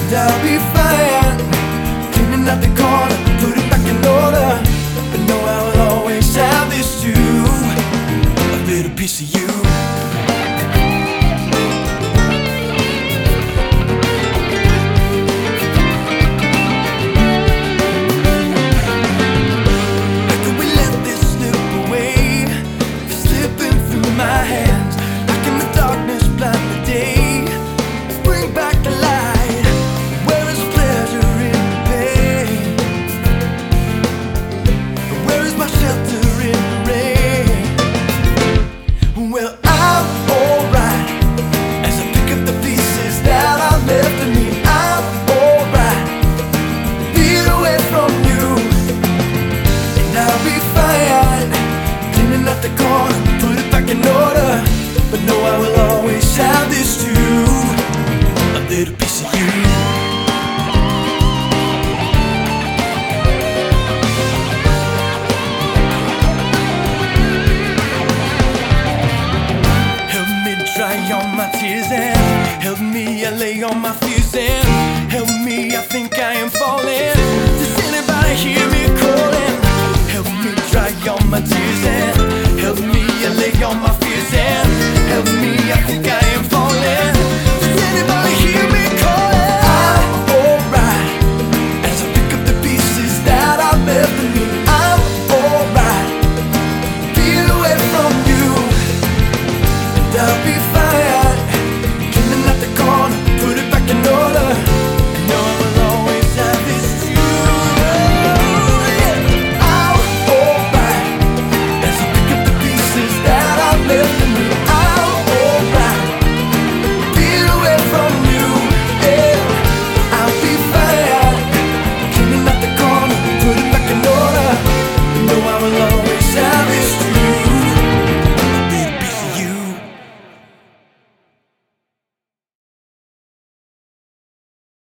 and I'll be fine. Cleaning out the corner, put it back in order. But know I will always have this too, a little piece of you. My hands, how can the darkness blind the day? Bring back the light. Where is pleasure in the pain? Where is my shelter in the rain? Well, I'm alright as I pick up the pieces that are left of me. I'm alright, being away from you, and I'll be fine. Cleaning up the corner, put it back in order. But know I will always have this too, a little piece of you. Help me dry all my tears and help me allay all my fears and help me, I think I am falling. Does anybody hear me calling? Help me dry all my tears and help me allay all my fears and help me, I think I